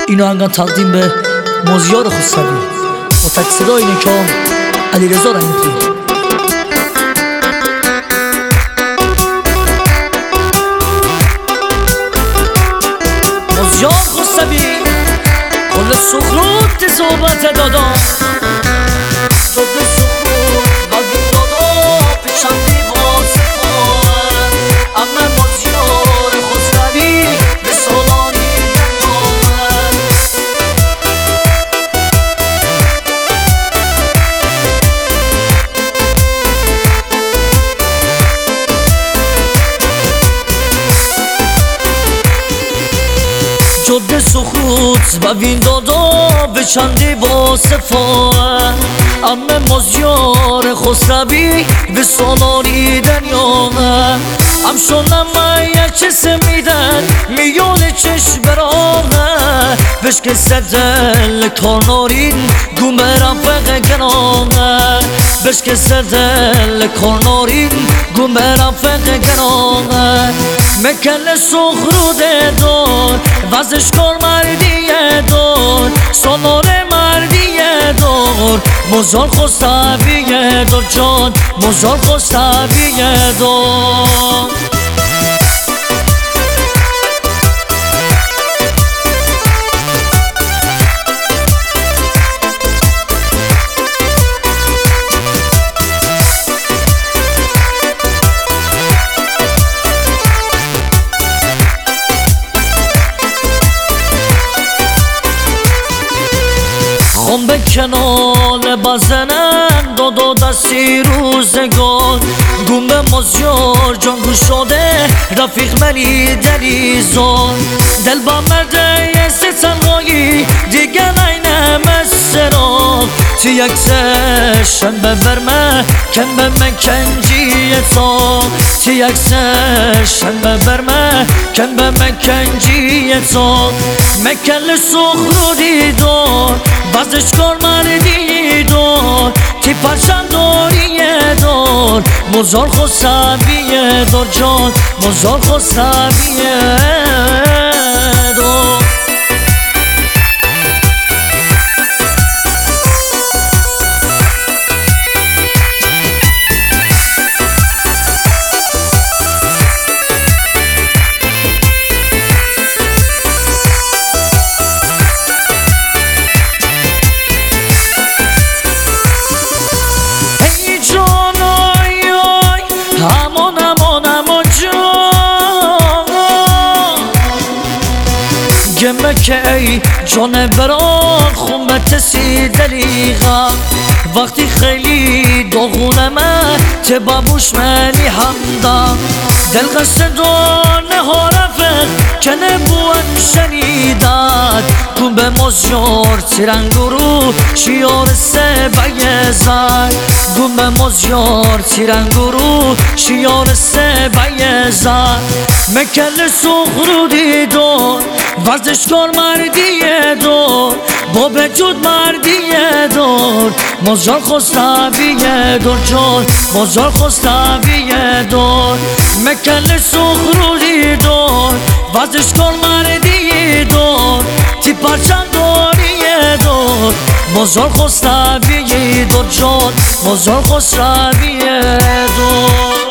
اینو انگار تقدیم به مازیار خسروی با تک صدای نکام علیرضا رحیمی. مازیار خسروی کل سخروت صحبت دادا جد سخوت و وین دادا به چندی با صفا امه مازیار خسروی به سالاری دنیا ام شونم یک سمیدن میون چشم برامه بشک سدل کارنارین گومرم فقه گنامه بشک سدل کارنارین گومرم فقه گنامه مکل سخروده دار وزش کار مردیه دار سالار مردیه دار مازیار خسرویه دار جان مازیار خسرویه دار خم به کنال بزنن دادا دستی روزگار گم به مازیار جان گوش شده رفیق منی دلیزار دل با مرده یه ستنگایی دیگه نینم سراب تی یک شنبه برمه کن به من کنجیه تا تی یک شنبه برمه کن به من کنجیه تا مکل سخرو دیدار وزش کار مردی دار تی پرچم داریه دار مازیار خسرویه دار جان مازیار خسرویه دار گمه که ای جان بران خونت سی دلیغا وقتی خیلی داغونمه ته بابوش منی همدا دل قصد دانه ها رفت کنه بوان شنیداد کن به مازیار تیرنگورو شیار سه بیزار کن به مازیار تیرنگورو شیار سه بیزار مکل سخرو دیدار ورزشکار مردیه دار با وجود مردیه دار مازیار خسرویه دار جان مازیار خسرویه دار مکل سخروری دار ورزشکار مردیه دار تی پرچم داریه دار مازیار خسرویه دار جان مازیار خسرویه دار